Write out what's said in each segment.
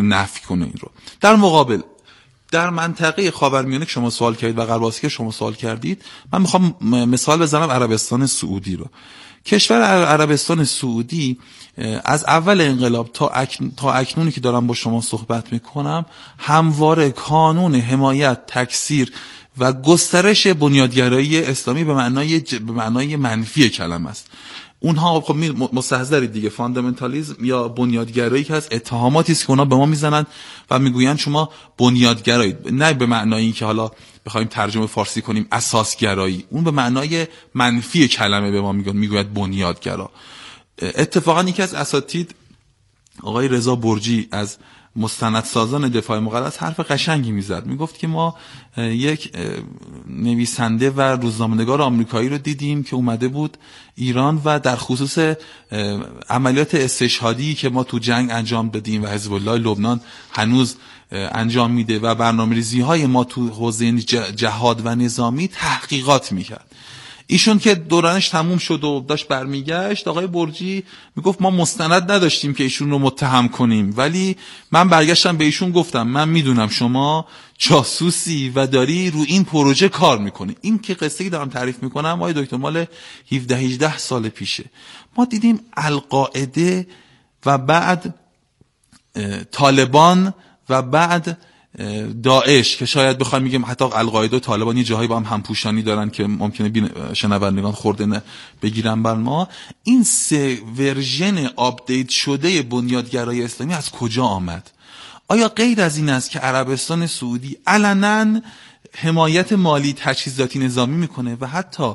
نفی کنه این رو. در مقابل در منطقه خاورمیانه که شما سوال کردید و غرب آسیا که شما سوال کردید، من میخوام مثال بزنم عربستان سعودی رو. کشور عربستان سعودی از اول انقلاب تا اکنونی که دارم با شما صحبت میکنم همواره کانون حمایت، تکثیر و گسترش بنیادگرایی اسلامی به معنای منفی کلمه است. اونها خب مستحضرید دیگه، فاندامنتالیسم یا بنیادگرایی که از اتهاماتی است که اونا به ما میزنن و میگوین شما بنیادگرایید، نه به معنای این که حالا بخوایم ترجمه فارسی کنیم اساسگرایی، اون به معنای منفی کلمه به ما میگوید بنیادگرا. اتفاقا یکی از اساتید آقای رضا برجی از مستندسازان دفاع مقدس حرف قشنگی میزد، میگفت که ما یک نویسنده و روزنامه‌نگار آمریکایی رو دیدیم که اومده بود ایران و در خصوص عملیات استشهادی که ما تو جنگ انجام دادیم و حزب الله لبنان هنوز انجام میده و برنامه‌ریزی‌های ما تو حوزه جهاد و نظامی تحقیقات میکرد. ایشون که دورانش تموم شد و داشت برمیگشت، آقای برجی میگفت ما مستند نداشتیم که ایشون رو متهم کنیم، ولی من برگشتم به ایشون گفتم من میدونم شما جاسوسی و داری رو این پروژه کار میکنی. این که قصه‌ای دارم تعریف میکنم آقای دکتر مال 17-18 سال پیشه. ما دیدیم القاعده و بعد طالبان و بعد داعش که شاید بخوایم میگیم حتی القاعده و طالبان یه جاهایی با هم همپوشانی دارن که ممکنه شنوندگان خورده بگیرن بر ما. این سه ورژن آپدیت شده بنیادگرای اسلامی از کجا آمد؟ آیا غیر از این است که عربستان سعودی علنا حمایت مالی تجهیزاتی نظامی میکنه و حتی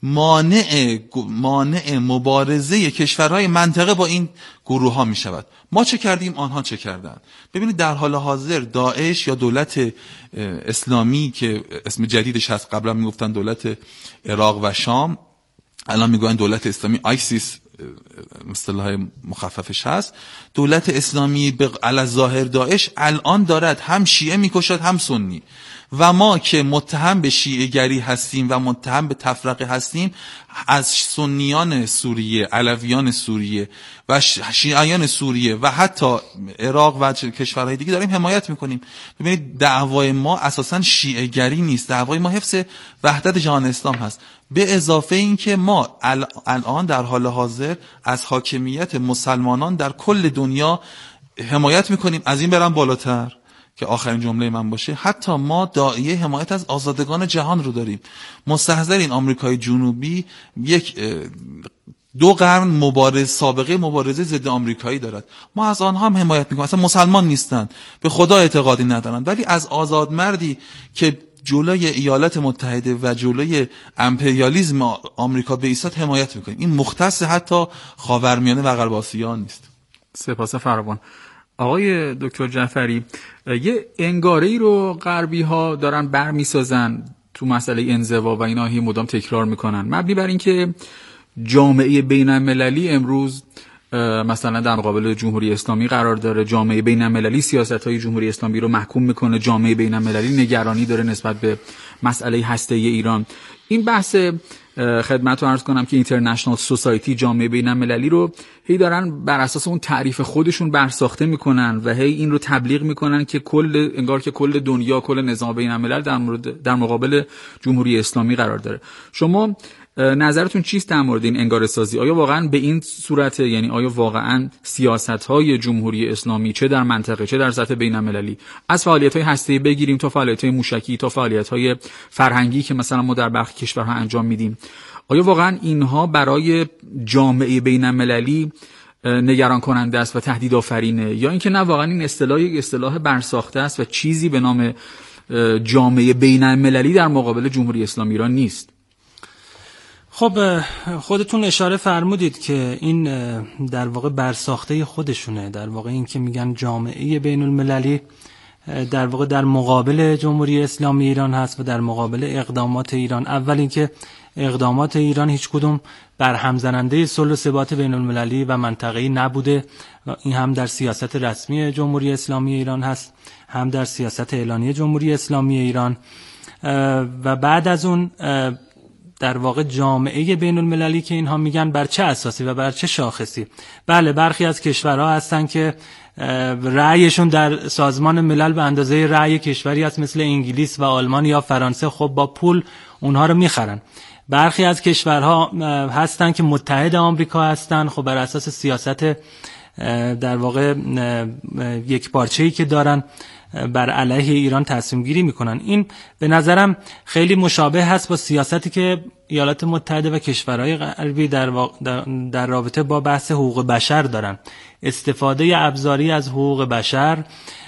مانع مبارزه کشورهای منطقه با این گروه ها می شود؟ ما چه کردیم، آنها چه کردن؟ ببینید در حال حاضر داعش یا دولت اسلامی که اسم جدیدش هست، قبلا می گفتن دولت عراق و شام، الان می گوین دولت اسلامی، آیسیس اصطلاح مخففش هست. دولت اسلامی به علی‌الظاهر داعش الان دارد هم شیعه می کشد هم سنی، و ما که متهم به شیعه گری هستیم و متهم به تفرقه هستیم از سنیان سوریه، علویان سوریه و شیعیان سوریه و حتی عراق و کشورهای دیگه داریم حمایت میکنیم. ببینید دعوای ما اساساً شیعه گری نیست، دعوای ما حفظ وحدت جهان اسلام هست. به اضافه این که ما الان در حال حاضر از حاکمیت مسلمانان در کل دنیا حمایت میکنیم. از این برم بالاتر که آخرین جمله من باشه، حتی ما داعیه حمایت از آزادگان جهان رو داریم. مستحضرین آمریکای جنوبی 2 قرن سابقه مبارزه ضد آمریکایی دارد. ما از آنها هم حمایت میکنیم. اصلا مسلمان نیستن، به خدا اعتقادی ندارن، ولی از آزادمردی که جلوی ایالات متحده و جلوی امپریالیسم آمریکا بایستاد حمایت میکنیم. این مختص حتی خاورمیانه و غرب آسیا نیست. سپاس فراوان. آقای دکتر جعفری، یه انگاره‌ای رو غربی ها دارن برمیسازن تو مسئله انزوا و اینا، هی مدام تکرار میکنن، مبنی بر این که جامعه بین المللی امروز مثلا در مقابل جمهوری اسلامی قرار داره، جامعه بین المللی سیاست‌های جمهوری اسلامی رو محکوم میکنه، جامعه بین المللی نگرانی داره نسبت به مسئله هسته‌ای ایران. این بحث خدمتتون عرض کنم که اینترنشنال سوسایتی، جامعه بین المللی رو هی دارن بر اساس اون تعریف خودشون برساخته میکنن و هی این رو تبلیغ میکنن که انگار که کل دنیا، کل نظام بین الملل در مقابل جمهوری اسلامی قرار داره. شما نظرتون چیست در مورد این انگاره سازی؟ آیا واقعا به این صورته؟ یعنی آیا واقعا سیاست‌های جمهوری اسلامی چه در منطقه چه در سطح بین‌المللی، از فعالیت‌های هسته‌ای بگیریم تا فعالیت‌های موشکی تا فعالیت‌های فرهنگی که مثلا ما در برخی کشورها انجام میدیم، آیا واقعا اینها برای جامعه بین‌المللی نگران کننده است و تهدید آفرینه، یا اینکه نه واقعا این اصطلاح برساخته است و چیزی به نام جامعه بین‌المللی در مقابل جمهوری اسلامی ایران نیست؟ خب خودتون اشاره فرمودید که این در واقع برساخته خودشونه. در واقع این که میگن جامعه بین المللی در واقع در مقابل جمهوری اسلامی ایران هست و در مقابل اقدامات ایران. اول اینکه اقدامات ایران هیچ کدوم برهم زننده صلح و ثبات بین المللی و منطقه‌ای نبوده. این هم در سیاست رسمی جمهوری اسلامی ایران هست، هم در سیاست اعلانی جمهوری اسلامی ایران. و بعد از اون در واقع جامعه بین المللی که اینها میگن بر چه اساسی و بر چه شاخصی. بله برخی از کشورها هستن که رأیشون در سازمان ملل به اندازه رأی کشوری است مثل انگلیس و آلمان یا فرانسه، خب با پول اونها رو میخرن. برخی از کشورها هستن که متحد آمریکا هستن، خب بر اساس سیاست در واقع یک پارچه‌ای که دارن بر علیه ایران تصمیم گیری میکنن. این به نظرم خیلی مشابه هست با سیاستی که ایالات متحده و کشورهای غربی در رابطه با بحث حقوق بشر دارن. استفاده ابزاری از حقوق بشر.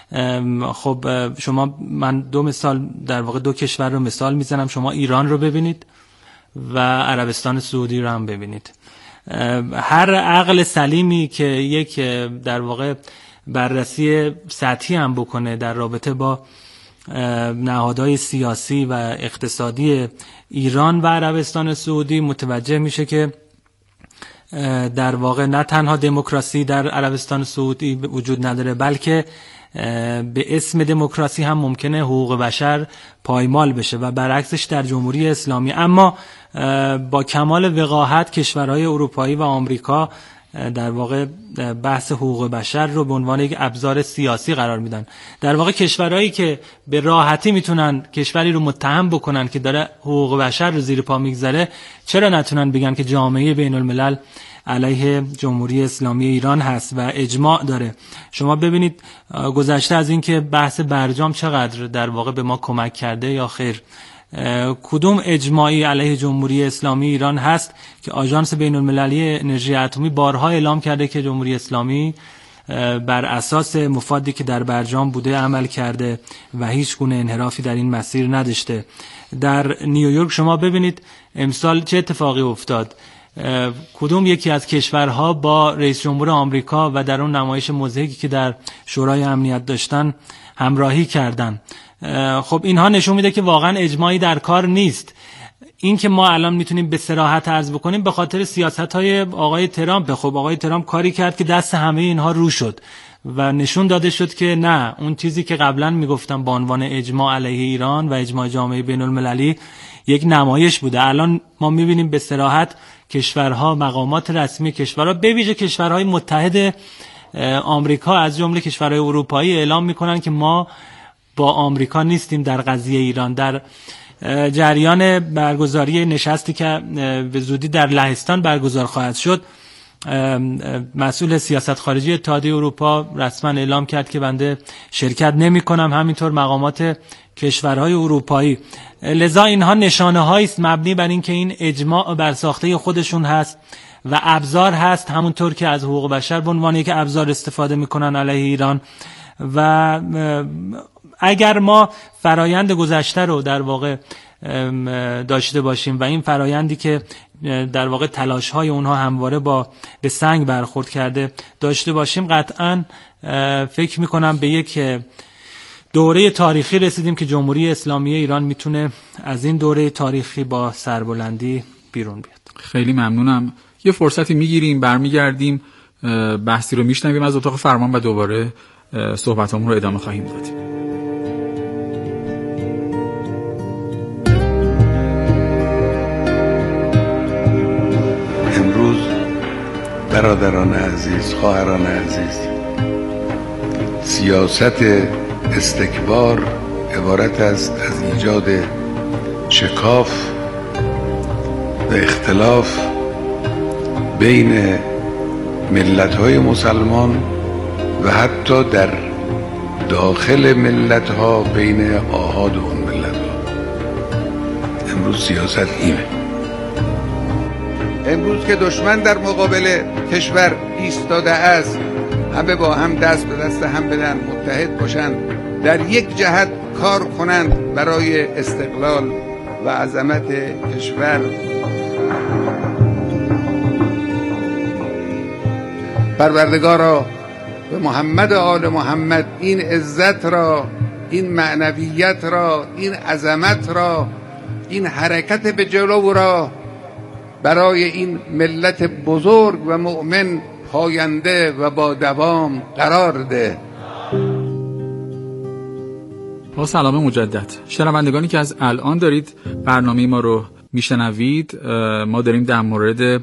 خب شما، من دو کشور رو مثال میزنم، شما ایران رو ببینید و عربستان سعودی رو هم ببینید. هر عقل سلیمی که یک در واقع بررسی سطحی هم بکنه در رابطه با نهادهای سیاسی و اقتصادی ایران و عربستان سعودی متوجه میشه که در واقع نه تنها دموکراسی در عربستان سعودی وجود نداره، بلکه به اسم دموکراسی هم ممکنه حقوق بشر پایمال بشه و برعکسش در جمهوری اسلامی. اما با کمال وقاحت کشورهای اروپایی و آمریکا در واقع بحث حقوق بشر رو به عنوان یک ابزار سیاسی قرار میدن. در واقع کشورهایی که به راحتی میتونن کشوری رو متهم بکنن که داره حقوق بشر رو زیر پا میگذاره، چرا نتونن بگن که جامعه بین الملل علیه جمهوری اسلامی ایران هست و اجماع داره؟ شما ببینید گذشته از این که بحث برجام چقدر در واقع به ما کمک کرده یا خیر، کدوم اجماعی علیه جمهوری اسلامی ایران هست که آژانس بین المللی انرژی اتمی بارها اعلام کرده که جمهوری اسلامی بر اساس مفادی که در برجام بوده عمل کرده و هیچ گونه انحرافی در این مسیر نداشته؟ در نیویورک شما ببینید امسال چه اتفاقی افتاد. کدوم یکی از کشورها با رئیس جمهور آمریکا و در اون نمایش مضحکی که در شورای امنیت داشتن همراهی کردن؟ خب اینها نشون میده که واقعا اجماعی در کار نیست. این که ما الان میتونیم به صراحت عرض بکنیم به خاطر سیاست‌های آقای ترامپ. خب آقای ترامپ کاری کرد که دست همه اینها رو شد و نشون داده شد که نه، اون چیزی که قبلا میگفتم با عنوان اجماع علیه ایران و اجماع جامعه بین المللی یک نمایش بوده. الان ما میبینیم به صراحت کشورها، مقامات رسمی کشورها، به ویژه کشورهای متحد آمریکا از جمله کشورهای اروپایی اعلام میکنن که ما با آمریکا نیستیم در قضیه ایران. در جریان برگزاری نشستی که به زودی در لهستان برگزار خواهد شد، مسئول سیاست خارجی اتحادیه اروپا رسما اعلام کرد که بنده شرکت نمی کنم، همینطور مقامات کشورهای اروپایی. لذا اینها نشانه هایی است مبنی بر این که این اجماع بر ساخته خودشون هست و ابزار هست، همونطور که از حقوق بشر به عنوان یک ابزار استفاده میکنن علیه ایران. و اگر ما فرایند گذشته رو در واقع داشته باشیم و این فرایندی که در واقع تلاش‌های اونها همواره به سنگ برخورد کرده داشته باشیم، قطعاً فکر می‌کنم به یک دوره تاریخی رسیدیم که جمهوری اسلامی ایران میتونه از این دوره تاریخی با سربلندی بیرون بیاد. خیلی ممنونم. یه فرصتی میگیریم، برمیگردیم، بحثی رو میشنویم از اتاق فرمان و دوباره صحبتامون رو ادامه خواهیم داد. امروز برادران عزیز، خواهران عزیز، سیاست استکبار عبارت است از ایجاد شکاف و اختلاف بین ملت‌های مسلمان و حتی در داخل ملت‌ها بین آحاد اون ملت‌ها. امروز سیاست اینه. امروز که دشمن در مقابل کشور ایستاده است، همه با هم دست به دست هم بدن، متحد باشن، در یک جهت کار کنند برای استقلال و عظمت کشور. پروردگارا به محمد و آل محمد این عزت را، این معنویت را، این عظمت را، این حرکت به جلو را برای این ملت بزرگ و مؤمن پاینده و با دوام قرار ده. با سلام مجدد شنوندگانی که از الان دارید برنامه ما رو میشنوید ما داریم در مورد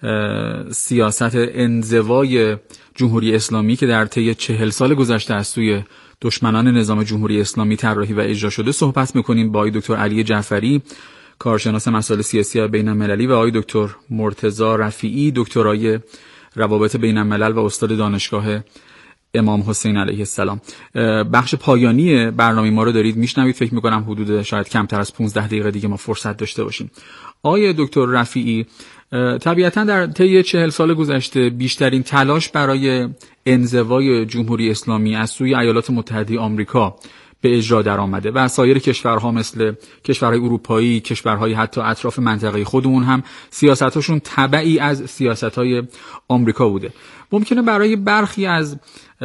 سیاست انزوای جمهوری اسلامی که در طی 40 سال گذشته از سوی دشمنان نظام جمهوری اسلامی طراحی و اجرا شده صحبت میکنیم با آقای دکتر علی جعفری، کارشناس مسائل سیاسی بین المللی، و آقای دکتر مرتضی رفیعی، دکترای روابط بین الملل و استاد دانشگاه امام حسین علیه السلام. بخش پایانی برنامه ما رو دارید میشنوید. فکر میکنم حدود شاید کمتر از 15 دقیقه دیگه ما فرصت داشته باشیم. آقای دکتر رفیعی، طبیعتا در طی 40 سال گذشته بیشترین تلاش برای انزوای جمهوری اسلامی از سوی ایالات متحده آمریکا به اجرا در آمده و سایر کشورها مثل کشورهای اروپایی، کشورهای حتی اطراف منطقه خودمون هم سیاستاشون تبعی از سیاستهای آمریکا بوده. ممکنه برای برخی از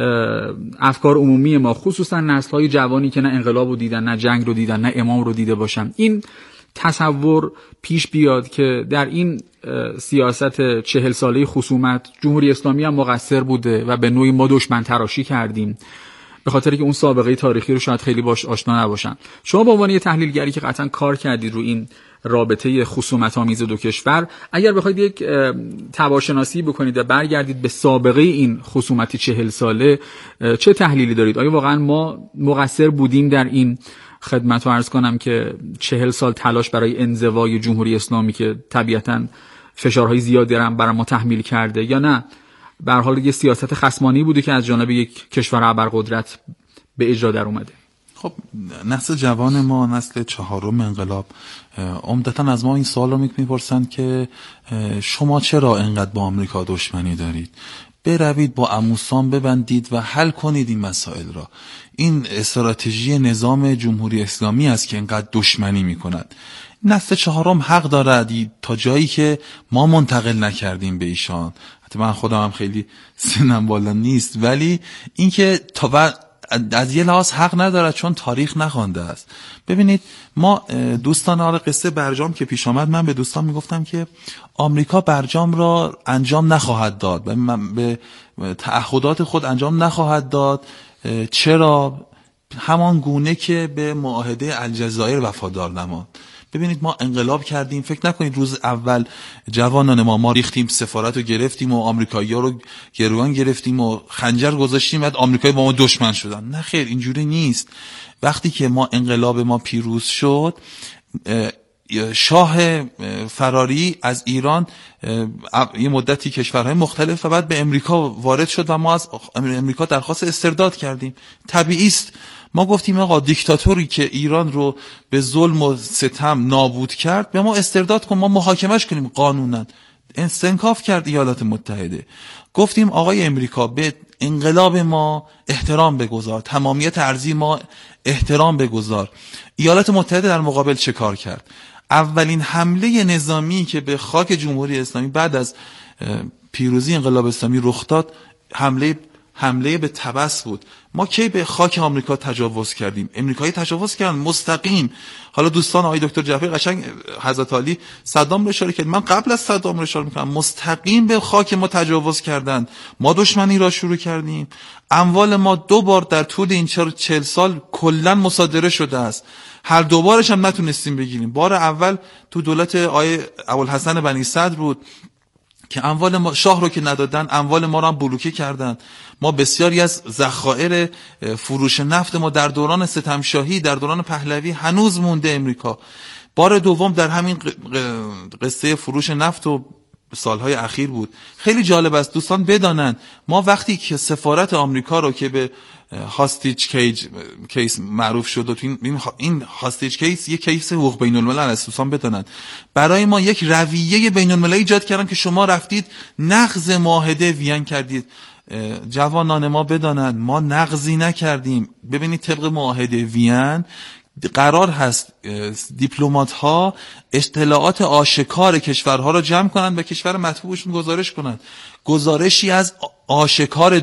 افکار عمومی ما، خصوصا نسل‌های جوانی که نه انقلاب رو دیدن، نه جنگ رو دیدن، نه امام رو دیده باشن، این تصور پیش بیاد که در این سیاست 40 ساله خصومت جمهوری اسلامی هم مقصر بوده و به نوعی ما دشمن تراشی کردیم، به خاطر که اون سابقه تاریخی رو شاید خیلی باش آشنا نباشن. شما به عنوان یه تحلیلگری که قطعا کار کردید رو این رابطه خصومت آمیز دو کشور، اگر بخواید یک تباشناسی بکنید و برگردید به سابقه این خصومتی 40 ساله، چه تحلیلی دارید؟ آیا واقعا ما مقصر بودیم در این خدمت رو عرض کنم که 40 سال تلاش برای انزوای جمهوری اسلامی که طبیعتاً فشارهای زیادی هم برای ما تحمیل کرده، یا نه به هر حال یه سیاست خصمانه‌ای بوده که از جانب یک کشور ابرقدرت به اجرا در اومده؟ خب نسل جوان ما، نسل چهارم انقلاب، عمدتاً از ما این سوال رو میپرسند که شما چرا انقدر با آمریکا دشمنی دارید؟ بروید با عموسان ببندید و حل کنید این مسائل را. این استراتژی نظام جمهوری اسلامی است که اینقدر دشمنی میکند. نسل چهارم حق دارد تا جایی که ما منتقل نکردیم به ایشان. حتی من خودم هم خیلی سنم بالا نیست، ولی اینکه تا از یه لحاظ حق ندارد چون تاریخ نخوانده است. ببینید ما دوستان آل قصه برجام که پیش آمد، من به دوستان میگفتم که آمریکا برجام را انجام نخواهد داد و من به تعهدات خود انجام نخواهد داد. چرا؟ همان گونه که به معاهده الجزایر وفادار نماند. ببینید ما انقلاب کردیم، فکر نکنید روز اول جوانان ما ریختیم، سفارت رو گرفتیم و آمریکایی‌ها رو گروگان گرفتیم و خنجر گذاشتیم بعد آمریکایی با ما دشمن شدن. نه خیر، اینجوری نیست. وقتی که انقلاب ما پیروز شد، شاه فراری از ایران یه مدتی کشورهای مختلف و بعد به امریکا وارد شد و ما از امریکا درخواست استرداد کردیم. طبیعی است. ما گفتیم آقا دیکتاتوری که ایران رو به ظلم و ستم نابود کرد به ما استرداد کن، ما محاکمش کنیم قانونا. استنکاف کرد ایالات متحده. گفتیم آقای امریکا به انقلاب ما احترام بگذار، تمامیت ارضی ما احترام بگذار. ایالات متحده در مقابل چه کار کرد؟ اولین حمله نظامی که به خاک جمهوری اسلامی بعد از پیروزی انقلاب اسلامی رخ داد، حمله به طبس بود. ما کی به خاک آمریکا تجاوز کردیم؟ امریکایی تجاوز کردن مستقیم. حالا دوستان آقای دکتر جعفری قشنگ حضرت علی صدام رو اشاره کرد، من قبل از صدام رو اشاره میکنم. مستقیم به خاک ما تجاوز کردند، ما دشمنی را شروع کردیم. اموال ما 2 بار در طول این 40 سال کلا مصادره شده است. هر دوبارش هم نتونستیم بگیریم. بار اول تو دولت آقای ابوالحسن بنی صدر بود که اموال ما، شاه رو که ندادن، اموال ما رو هم بلوکه کردن. ما بسیاری از ذخایر فروش نفت ما در دوران ستمشاهی، در دوران پهلوی هنوز مونده امریکا. بار دوم در همین قصه فروش نفت و سالهای اخیر بود. خیلی جالب است دوستان بدانند ما وقتی که سفارت آمریکا رو که به هاستیج کیس معروف شد و این هاستیج کیس یک کیس حقوق بین الملل است، دوستان بدانند برای ما یک رویه بین المللی ایجاد کردن که شما رفتید نقض معاهده وین کردید. جوانان ما بدانند ما نقضی نکردیم. ببینید طبق معاهده وین قرار هست دیپلمات ها اطلاعات آشکار کشورها را جمع کنند و کشور مطبوعشون گزارش کنند. گزارشی از آشکار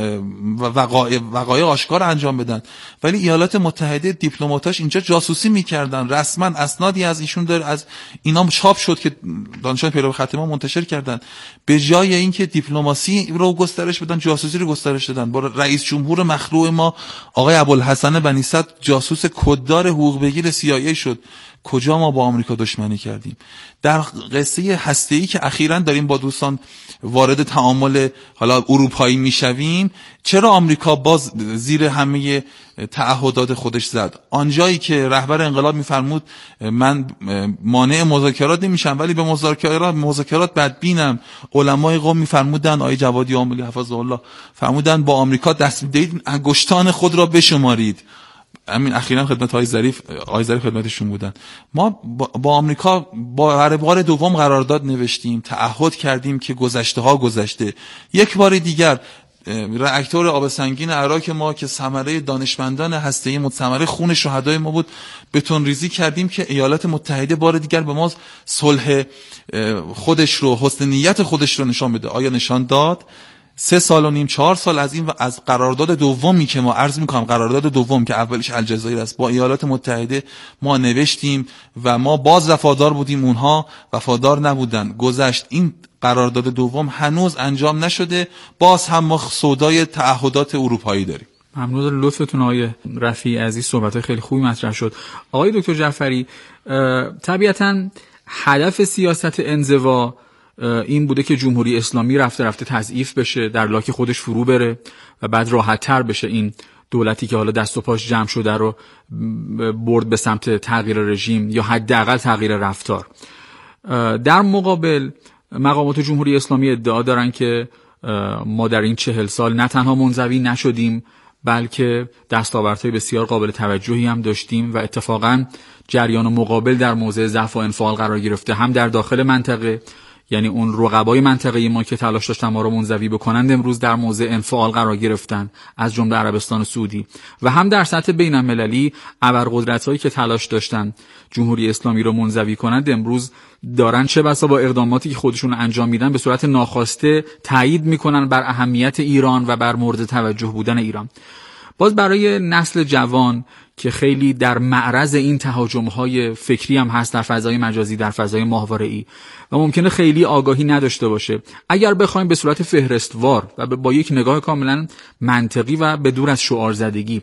وقایع آشکار انجام بدن. ولی ایالات متحده دیپلماتاش اینجا جاسوسی میکردن. رسما اسنادی از ایشون داره، از اینا چاپ شد که دانشجویان پیرو خط ما منتشر کردن. به جای اینکه دیپلماسی رو گسترش بدن، جاسوسی رو گسترش دادن. با رئیس جمهور مخلوع ما آقای ابوالحسن بنی صدر جاسوس کددار حقوق بگیر CIA شد. کجا ما با آمریکا دشمنی کردیم؟ در قصه هسته‌ای که اخیراً داریم با دوستان وارد تعامل حالا اروپایی میشویم، چرا آمریکا باز زیر همه تعهدات خودش زد؟ آنجایی که رهبر انقلاب میفرمود من مانع مذاکرات نمیشم ولی به مذاکرات بدبینم، علمای قم میفرمودن، آقای جوادی آملی حفظه الله فرمودن با آمریکا دست میدید انگشتان خود را بشمارید. همین اخیراً خدمت آقای ظریف خدمتشون بودن. ما با آمریکا با بار دوم قرارداد نوشتیم، تعهد کردیم که گذشته ها گذشته. یک بار دیگر راکتور آب سنگین عراق ما که ثمره دانشمندان هسته‌ای ثمره خون شهدای ما بود، بتون ریزی کردیم که ایالات متحده بار دیگر به ما صلح خودش رو، حسن نیت خودش رو نشان بده. آیا نشان داد؟ 3 سال و نیم 4 سال از این و از قرارداد دومی که ما عرض میکنم، قرارداد دوم که اولش الجزایر است، با ایالات متحده ما نوشتیم و ما باز وفادار بودیم، اونها وفادار نبودن. گذشت. این قرارداد دوم هنوز انجام نشده، باز هم ما سودای تعهدات اروپایی داریم. ممنون لطفتون آقای رفیعی عزیز، صحبت خیلی خوبی مطرح شد. آقای دکتر جعفری، طبیعتاً هدف سیاست انزوا این بوده که جمهوری اسلامی رفته تضعیف بشه، در لاک خودش فرو بره و بعد راحت تر بشه این دولتی که حالا دست و پاش جمع شده رو برد به سمت تغییر رژیم یا حداقل تغییر رفتار. در مقابل مقامات جمهوری اسلامی ادعا دارن که ما در این 40 سال نه تنها منزوی نشدیم بلکه دستاوردهای بسیار قابل توجهی هم داشتیم و اتفاقا جریان مقابل در موضع ضعف و انفعال قرار گرفته، هم در داخل منطقه، یعنی اون رقبای منطقه‌ای ما که تلاش داشتن ما رو منزوی بکنند امروز در موضع انفعال قرار گرفتن، از جمله عربستان سعودی، و هم در سطح بین‌المللی ابرقدرت‌هایی که تلاش داشتن جمهوری اسلامی رو منزوی کنند امروز دارن چه بسا با اقداماتی که خودشون انجام میدن به صورت ناخواسته تایید میکنن بر اهمیت ایران و بر مورد توجه بودن ایران. باز برای نسل جوان که خیلی در معرض این تهاجم‌های فکری هم هست در فضای مجازی، در فضای ماهواره‌ای و ممکنه خیلی آگاهی نداشته باشه، اگر بخوایم به صورت فهرستوار و با یک نگاه کاملا منطقی و به دور از شعار زدگی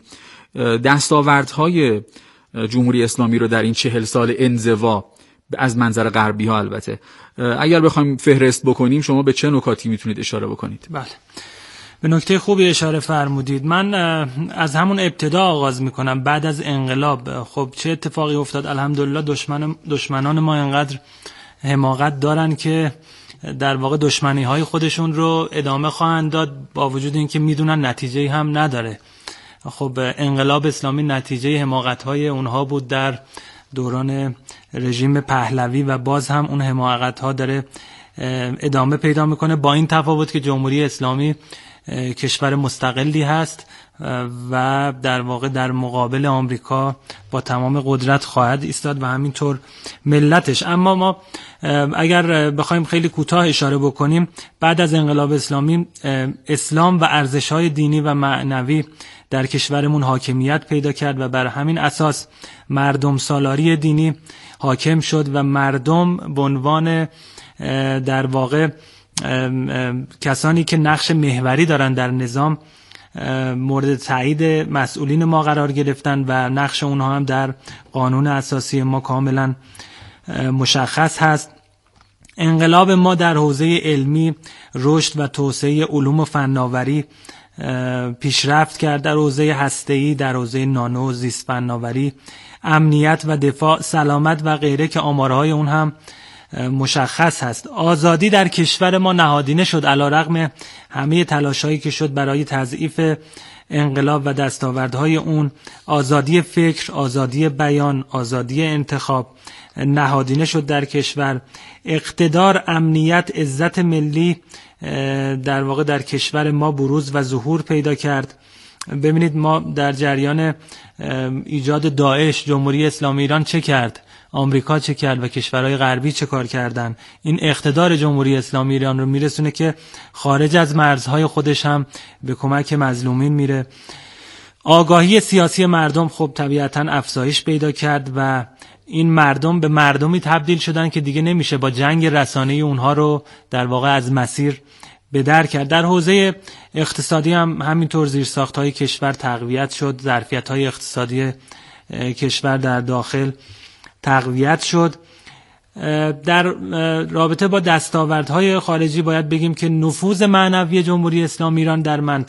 دستاوردهای جمهوری اسلامی رو در این 40 سال انزوا از منظر غربی ها البته اگر بخوایم فهرست بکنیم، شما به چه نکاتی میتونید اشاره بکنید؟ بله، به نکته خوبی اشاره فرمودید. من از همون ابتدا آغاز میکنم. بعد از انقلاب خب چه اتفاقی افتاد؟ الحمدلله دشمنان ما اینقدر حماقت دارن که در واقع دشمنی های خودشون رو ادامه خواهند داد با وجود اینکه میدونن نتیجه‌ای هم نداره. خب انقلاب اسلامی نتیجه حماقت های اونها بود در دوران رژیم پهلوی و باز هم اون حماقت ها داره ادامه پیدا میکنه، با این تفاوت که جمهوری اسلامی کشور مستقلی هست و در واقع در مقابل آمریکا با تمام قدرت خواهد ایستاد و همینطور ملتش. اما ما اگر بخوایم خیلی کوتاه اشاره بکنیم، بعد از انقلاب اسلامی اسلام و ارزش‌های دینی و معنوی در کشورمون حاکمیت پیدا کرد و بر همین اساس مردم سالاری دینی حاکم شد و مردم به عنوان در واقع کسانی که نقش محوری دارن در نظام مورد تایید مسئولین ما قرار گرفتن و نقش اونها هم در قانون اساسی ما کاملا مشخص هست. انقلاب ما در حوزه علمی رشد و توسعه علوم و فناوری پیشرفت کرد، در حوزه هسته‌ای، در حوزه نانو، زیست فناوری، امنیت و دفاع، سلامت و غیره که آمارهای اون هم مشخص هست. آزادی در کشور ما نهادینه شد علیرغم همه تلاش‌هایی که شد برای تضعیف انقلاب و دستاوردهای اون. آزادی فکر، آزادی بیان، آزادی انتخاب نهادینه شد در کشور. اقتدار، امنیت، عزت ملی در واقع در کشور ما بروز و ظهور پیدا کرد. ببینید ما در جریان ایجاد داعش جمهوری اسلامی ایران چه کرد، آمریکا چه کرد و کشورهای غربی چه کار کردن. این اقتدار جمهوری اسلامی ایران رو میرسونه که خارج از مرزهای خودش هم به کمک مظلومین میره. آگاهی سیاسی مردم خب طبیعتاً افزایش پیدا کرد و این مردم به مردمی تبدیل شدن که دیگه نمیشه با جنگ رسانه‌ای اونها رو در واقع از مسیر به در کرد. در حوزه اقتصادی هم همینطور زیرساخت‌های کشور تقویت شد، ظرفیت‌های اقتصادی کشور در داخل تقویت شد. در رابطه با دستاوردهای خارجی باید بگیم که نفوذ معنوی جمهوری اسلامی ایران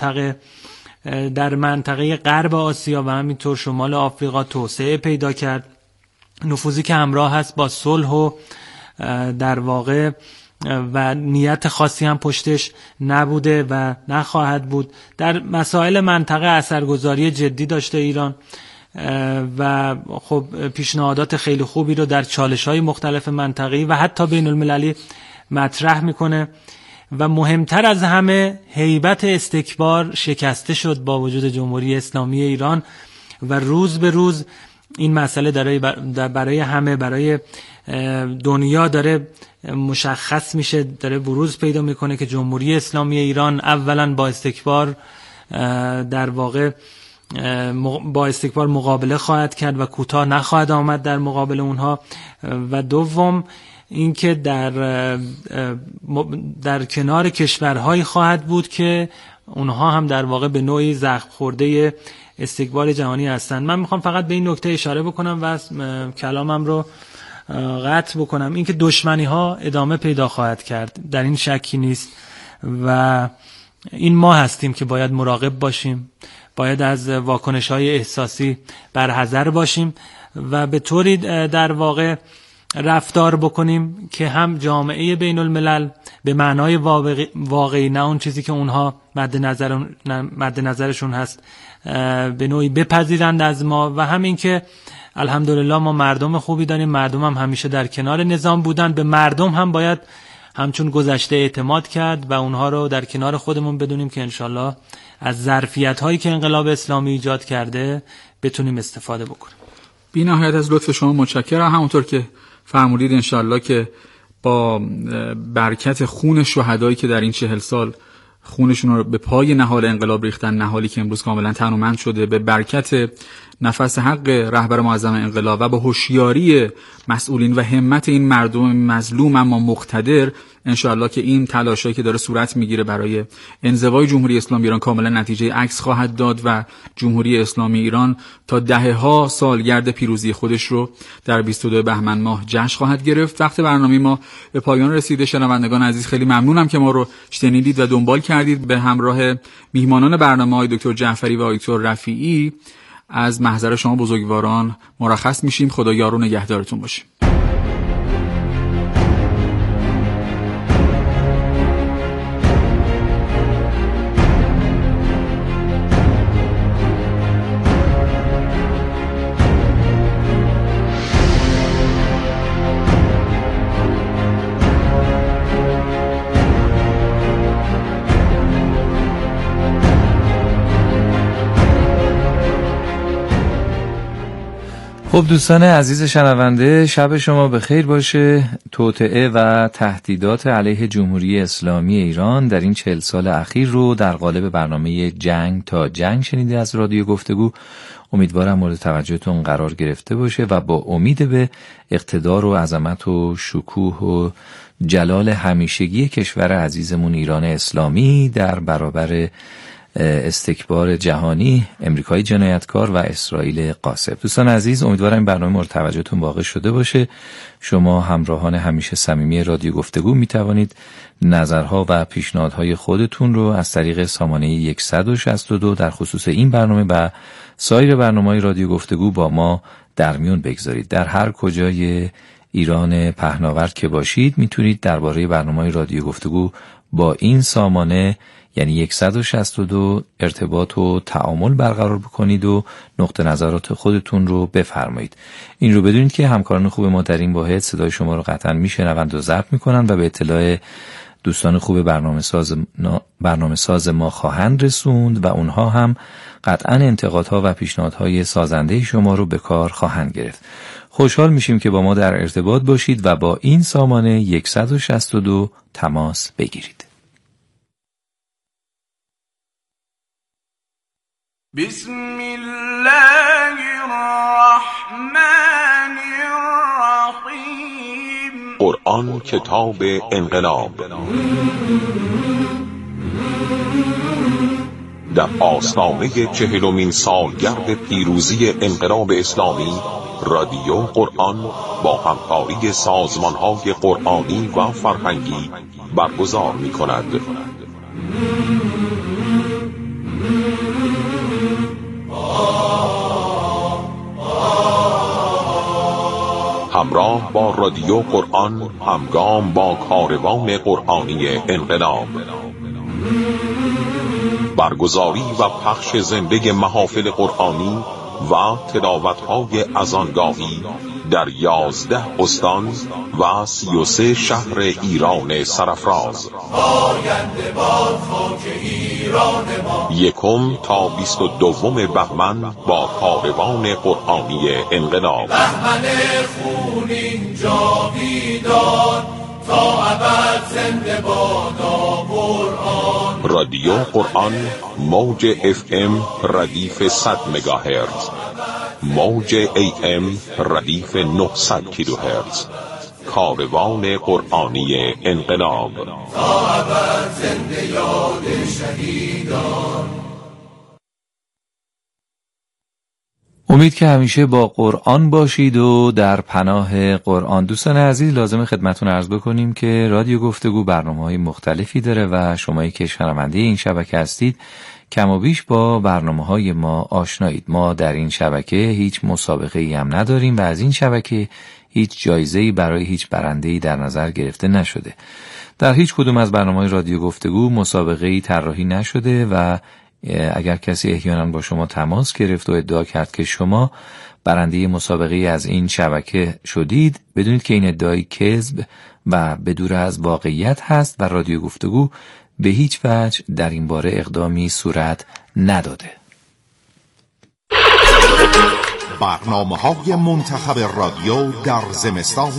در منطقه غرب آسیا و همینطور شمال آفریقا توسعه پیدا کرد، نفوذی که همراه است با صلح و در واقع و نیت خاصی هم پشتش نبوده و نخواهد بود. در مسائل منطقه اثرگذاری جدی داشته ایران و خب پیشنهادات خیلی خوبی رو در چالش‌های مختلف منطقه‌ای و حتی بین المللی مطرح میکنه و مهمتر از همه هیبت استکبار شکسته شد با وجود جمهوری اسلامی ایران و روز به روز این مسئله برای همه، برای دنیا داره مشخص میشه، داره بروز پیدا میکنه که جمهوری اسلامی ایران اولا با استکبار در واقع با استکبار مقابله خواهد کرد و کوتاه نخواهد آمد در مقابل اونها و دوم اینکه در کنار کشورهایی خواهد بود که اونها هم در واقع به نوعی زخم خورده استکبار جهانی هستند. من میخوام فقط به این نکته اشاره بکنم و کلامم رو قطع بکنم. اینکه دشمنی ها ادامه پیدا خواهد کرد در این شکی نیست و این ما هستیم که باید مراقب باشیم، باید از واکنش‌های احساسی برحذر باشیم و به طوری در واقع رفتار بکنیم که هم جامعه بین الملل به معنای واقعی، نه اون چیزی که اونها مد نظرشون هست، به نوعی بپذیرند از ما و همین که الحمدلله ما مردم خوبی داریم، مردم هم همیشه در کنار نظام بودن، به مردم هم باید همچون گذشته اعتماد کرد و اونها رو در کنار خودمون بدونیم که انشالله از ظرفیت هایی که انقلاب اسلامی ایجاد کرده بتونیم استفاده بکنیم. بی نهایت از لطف شما متشکرم. همونطور که فرمودید انشالله که با برکت خون شهدایی که در این 40 سال خونشون رو به پای نهال انقلاب ریختن، نهالی که امروز کاملا تنومند شده، به برکت نفس حق رهبر معظم انقلاب و با هوشیاری مسئولین و همت این مردم مظلوم اما مقتدر، انشاءالله که این تلاشایی که داره صورت میگیره برای انزوای جمهوری اسلامی ایران کاملا نتیجه عکس خواهد داد و جمهوری اسلامی ایران تا دهه‌ها سالگرد پیروزی خودش رو در 22 بهمن ماه جشن خواهد گرفت. وقت برنامه ما به پایان رسیده. شنوندگان عزیز خیلی ممنونم که ما رو شنیدید و دنبال کردید. به همراه میهمانان برنامه‌های دکتر جعفری و دکتر رفیعی از محضر شما بزرگواران مرخص میشیم. خدا یار و نگهدارتون باشه. خب دوستان عزیز شنونده، شب شما بخیر باشه. توطئه و تهدیدات علیه جمهوری اسلامی ایران در این 40 سال اخیر رو در قالب برنامه جنگ تا جنگ شنیده از رادیو گفتگو. امیدوارم مورد توجهتون قرار گرفته باشه و با امید به اقتدار و عظمت و شکوه و جلال همیشگی کشور عزیزمون ایران اسلامی در برابر استکبار جهانی، امریکای جنایتکار و اسرائیل غاصب. دوستان عزیز، امیدوارم این برنامه مورد توجهتون واقع شده باشه. شما همراهان همیشه صمیمی رادیو گفتگو می توانید نظرها و پیشنهادهای خودتون رو از طریق سامانه 162 در خصوص این برنامه و سایر برنامه‌های رادیو گفتگو با ما در میون بگذارید. در هر کجای ایران پهناورد که باشید میتونید درباره برنامه‌های رادیو گفتگو با این سامانه یعنی 162 ارتباط و تعامل برقرار بکنید و نقطه نظرات خودتون رو بفرمایید. این رو بدونید که همکاران خوب ما در این واحد صدای شما رو قطعا میشنوند و ضبط میکنن و به اطلاع دوستان خوب برنامه ساز ما خواهند رسوند و اونها هم قطعا انتقادها و پیشنهادهای سازنده شما رو به کار خواهند گرفت. خوشحال میشیم که با ما در ارتباط باشید و با این سامانه 162 تماس بگیرید. بسم الله الرحمن الرحیم. قرآن کتاب انقلاب در آستانه 40مین سالگرد پیروزی انقلاب اسلامی رادیو قرآن با همکاری سازمان‌های قرآنی و فرهنگی برگزار می‌کند. همراه با رادیو قرآن همگام با کاروان قرآنی انقلاب، برگزاری و پخش زنده محافل قرآنی و تلاوت‌های اذانگاهی در 11 استان و 33 شهر ایران سرافراز. آینده باد خاک ایران ما. 1 تا 22 بهمن با کاروان قرآنی انقلاب. بهمن خونین جاویدان تا ابد زنده بادا قرآن. رادیو قرآن موج FM ردیف 100 مگاهرتز، موج AM ردیف 900 کیلوهرتز. کاروان قرآنی انقلاب. تا ابد زنده یاد شهیدان. امید که همیشه با قرآن باشید و در پناه قرآن. دوستان عزیز، لازم خدمتون عرض بکنیم که رادیو گفتگو برنامه‌های مختلفی داره و شمایی که شنونده این شبکه هستید کم و بیش با برنامه‌های ما آشنایید. ما در این شبکه هیچ مسابقه‌ای هم نداریم و از این شبکه هیچ جایزه‌ای برای هیچ برنده‌ای در نظر گرفته نشده. در هیچ کدوم از برنامه‌های رادیو گفتگو مسابقه‌ای طراحی نشده و اگر کسی احیانا با شما تماس گرفت و ادعا کرد که شما برنده مسابقه از این شبکه شدید، بدونید که این ادعای کذب و بدور از واقعیت هست و رادیو گفتگو به هیچ وجه در این باره اقدامی صورت نداده. برنامه‌های منتخب رادیو در زمستان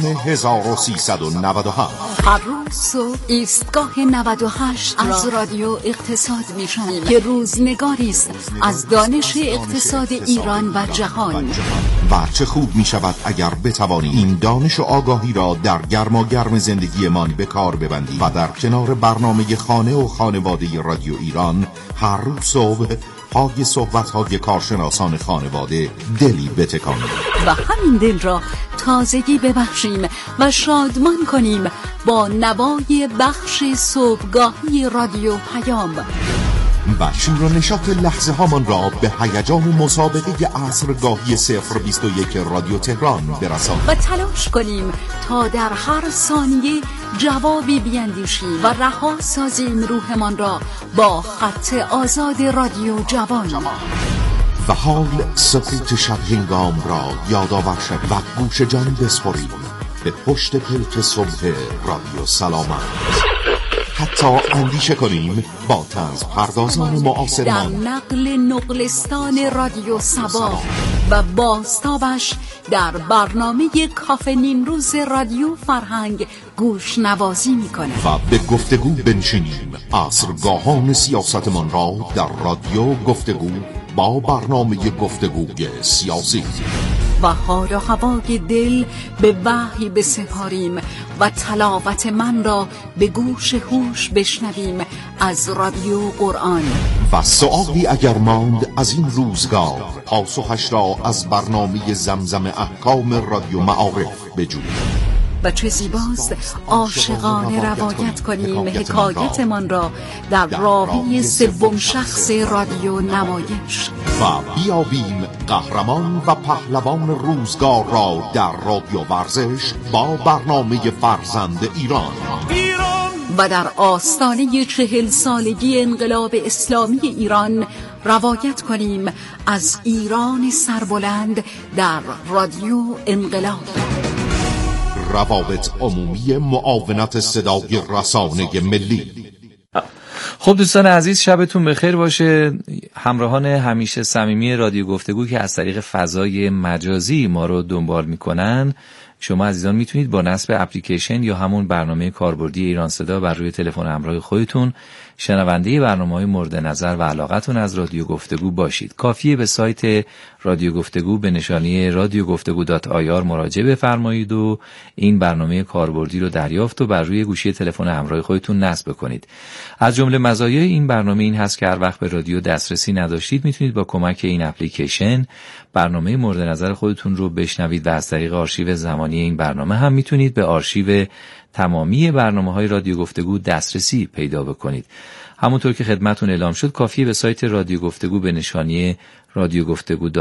1397. هر روز صبح ایستگاه 98 از رادیو اقتصاد میشنویم که روزنگاری است از دانش اقتصاد ایران و جهان. و چه خوب می شود اگر بتوانی این دانش و آگاهی را در گرماگرم زندگیمان به کار ببندی و در کنار برنامه خانه و خانواده رادیو ایران هر روز صبح پای صحبت‌های کارشناسان خانواده دلی بتکانیم و همین دل را تازگی ببخشیم و شادمان کنیم با نوای بخش صبحگاهی رادیو پیام و شور و نشاط لحظه هامان را به هیجان مسابقه عصرگاهی 021 رادیو تهران برسانیم و تلاش کنیم تا در هر ثانیه جوابی بیندیشیم و رها سازیم روحمان را با خط آزاد رادیو جوان. و حال سکوت شب هنگام را یادآور شویم و گوش جان بسپاریم به پشت پلک صبح رادیو سلامت. حتی اندیشه کنیم با طنز پردازان معاصرمان در نقل نقلستان رادیو سبا و باستابش در برنامه کافه نیمروز رادیو فرهنگ گوش نوازی میکنه و به گفتگو بنشینیم عصرگاهان سیاستمان را در رادیو گفتگو با برنامه گفتگوی سیاسی و حال و هوای دل به وحی بسپاریم و تلاوت من را به گوش هوش بشنویم از رادیو قرآن. و سؤالی اگر ماند از این روزگار پاسخش را از برنامه زمزم احکام رادیو معارف بجوییم. و چه زیباست عاشقانه روایت کنیم حکایتمان را در راوی سوم شخص رادیو نمایش و بیابیم قهرمان و پهلوان روزگار را در رادیو ورزش با برنامه فرزند ایران و در آستانه 40 سالگی انقلاب اسلامی ایران روایت کنیم از ایران سربلند در رادیو انقلاب. روابط عمومی معاونت صدای رسانه ملی. خب دوستان عزیز، شبتون بخیر باشه. همراهان همیشه صمیمی رادیو گفتگو که از طریق فضای مجازی ما رو دنبال میکنن، شما عزیزان میتونید با نصب اپلیکیشن یا همون برنامه کاربردی ایران صدا بر روی تلفن همراه خودتون شنونده برنامه‌های مورد نظر و علاقتون از رادیو گفتگو باشید. کافیه به سایت رادیو گفتگو به نشانی radiogoftagu.ir مراجعه بفرمایید و این برنامه کاربردی رو دریافت و بر روی گوشی تلفن همراه خودتون نصب کنید. از جمله مزایای این برنامه این هست که هر وقت به رادیو دسترسی نداشتید میتونید با کمک این اپلیکیشن برنامه مورد نظر خودتون رو بشنوید و از طریق آرشیو زمانی این برنامه هم میتونید به آرشیو تمامی برنامه‌های رادیو گفتگو دسترسی پیدا بکنید. همونطور که خدمتتون اعلام شد کافیه به سایت رادیو گفتگو به نشانی radiogoftagu